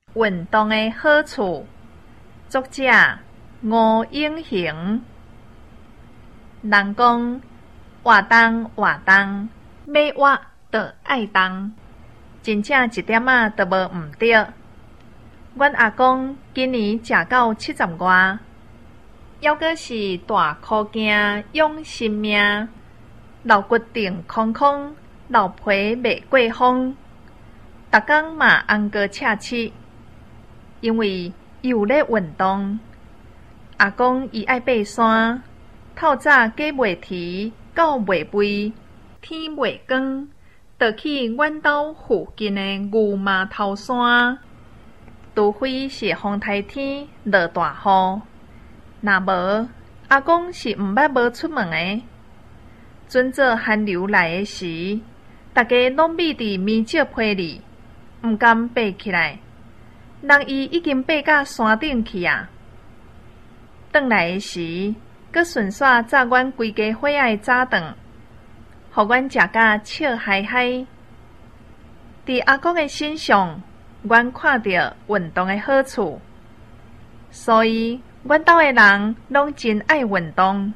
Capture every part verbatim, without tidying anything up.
运动的好处，作者吴永行。人讲活动活动，要活就爱动，真正一点仔都无毋对。阮阿公今年食到七十外，还阁是大箍颈养性命，老骨顶空空，老皮未过风，逐工嘛红过赤刺，因为伊有咧运动。阿公伊爱爬山，透早过袂啼到袂肥，天袂光，就去阮兜附近的牛麻头山。除非是风台天落大雨，若无阿公是毋捌无出门的。准做寒流来的时，大家拢眯伫棉石被里，毋甘爬起来。人伊已经爬到山顶去啊！转来的时，阁顺续炸阮规家伙仔的早顿，互阮食甲笑嗨嗨。伫阿公的身上，阮看到运动的好处，所以阮兜的人拢真爱运动。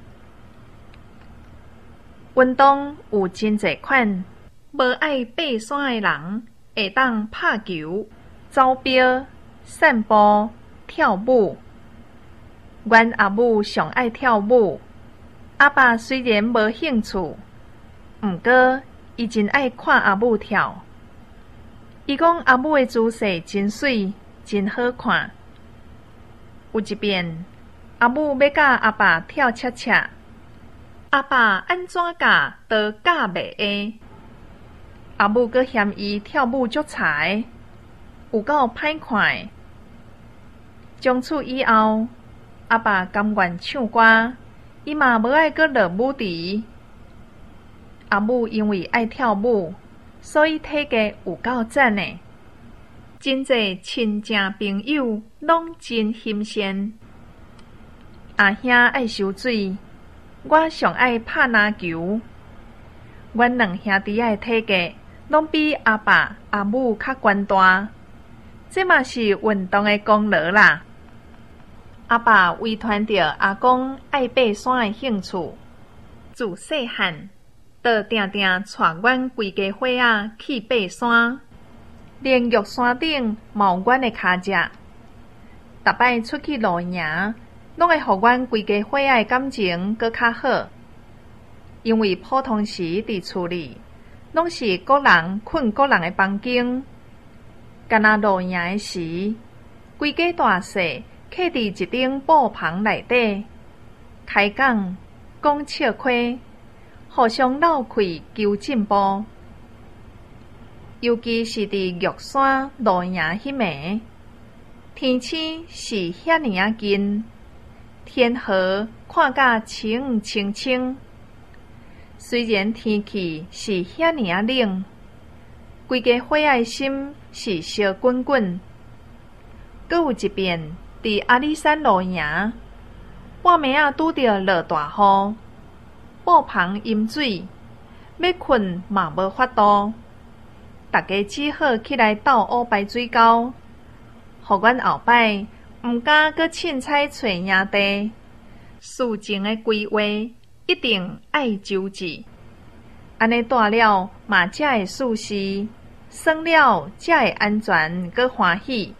运动有真侪款，无爱爬山的人会当拍球、走标、散步、跳舞。阮阿母上爱跳舞，阿爸虽然无兴趣，毋过伊真爱看阿母跳。伊讲阿母的姿势真水，真好看。有一遍，阿母要甲阿爸跳恰恰，阿爸安怎教都教袂会。阿母阁嫌伊跳舞足差，有够歹看。从此以后，阿爸甘愿唱歌，伊嘛无爱阁落舞池。阿母因为爱跳舞，所以体格有够赞的。真侪亲情朋友拢真欣赏。阿兄爱游水，我上爱拍篮球。阮两兄弟仔的体格拢比阿爸阿母较悬大，这嘛是运动的功劳啦。阿爸遗传着阿公爱爬山的兴趣，自细汉就定定带阮规家伙仔去爬山，连玉山顶嘛有阮的脚迹。逐摆出去露营，拢会互阮规家伙仔的感情搁较好，因为普通时伫厝里，拢是各人困各人的房间，干那露营的时，规家大细徛伫一顶布棚内底，开讲讲笑亏，互相闹气求进步。尤其是伫玉山露营迄暝，天星是遐尼啊近，天河看甲清清清。虽然天气是遐尼啊冷，规家伙仔的心是烧滚滚。阁有一遍伫阿里山露营，半暝仔拄着落大雨，布棚淹水，要困嘛无法度，大家只好起来斗乌排水沟，互阮后摆毋敢阁凊彩找营地，事情的规划一定爱周至，安尼住了嘛才会舒适，耍了才会安全阁欢喜。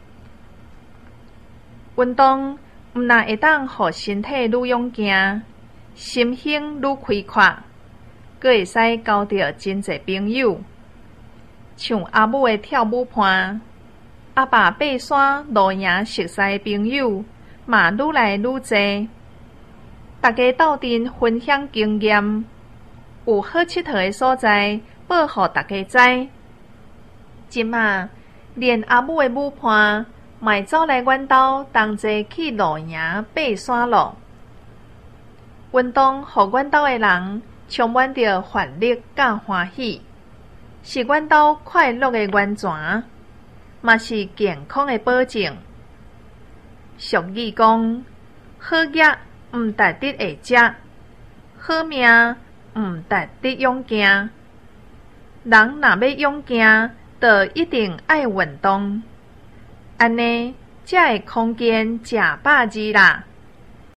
运动毋但会当互身体愈勇健，心胸愈开阔，阁会使交到真侪朋友。像阿母的跳舞伴，阿爸爬山露营熟识的朋友嘛愈来愈侪。大家斗阵分享经验，有好佚佗的所在报互大家知。即马连阿母的舞伴嘛会走来阮兜同齐去露营爬山咯。运动互阮兜的人充满着活力甲欢喜，是阮兜快乐的源泉，嘛是健康的保证。俗语讲，好业毋值得会食，好命毋值得勇健。人若要勇健，就一定爱运动。 安尼，这个空间正百字啦。